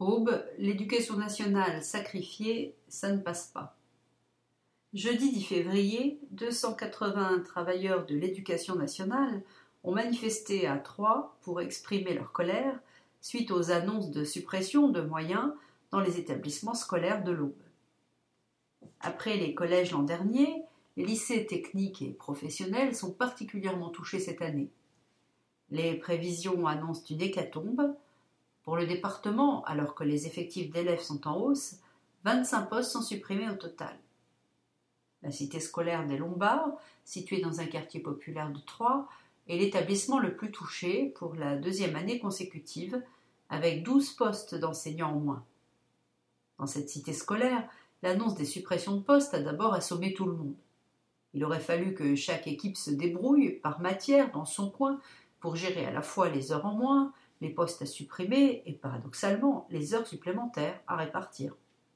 Aube, l'éducation nationale sacrifiée, ça ne passe pas. Jeudi 10 février, 280 travailleurs de l'éducation nationale ont manifesté à Troyes pour exprimer leur colère suite aux annonces de suppression de moyens dans les établissements scolaires de l'Aube. Après les collèges l'an dernier, les lycées techniques et professionnels sont particulièrement touchés cette année. Les prévisions annoncent une hécatombe. Pour le département, alors que les effectifs d'élèves sont en hausse, 25 postes sont supprimés au total. La cité scolaire des Lombards, située dans un quartier populaire de Troyes, est l'établissement le plus touché pour la deuxième année consécutive, avec 12 postes d'enseignants en moins. Dans cette cité scolaire, l'annonce des suppressions de postes a d'abord assommé tout le monde. Il aurait fallu que chaque équipe se débrouille par matière dans son coin pour gérer à la fois les heures en moins, les postes à supprimer et, paradoxalement, les heures supplémentaires à répartir.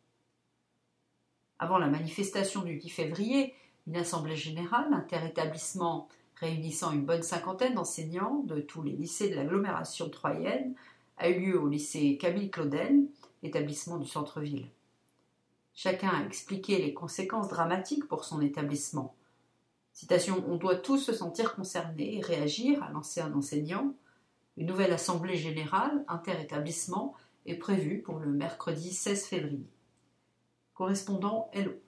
Avant la manifestation du 10 février, une assemblée générale interétablissement réunissant une bonne cinquantaine d'enseignants de tous les lycées de l'agglomération troyenne a eu lieu au lycée Camille Claudel, établissement du centre-ville. Chacun a expliqué les conséquences dramatiques pour son établissement. Citation, on doit tous se sentir concernés et réagir, a lancé un enseignant. Une nouvelle assemblée générale interétablissement est prévue pour le mercredi 16 février. Correspondant Hello.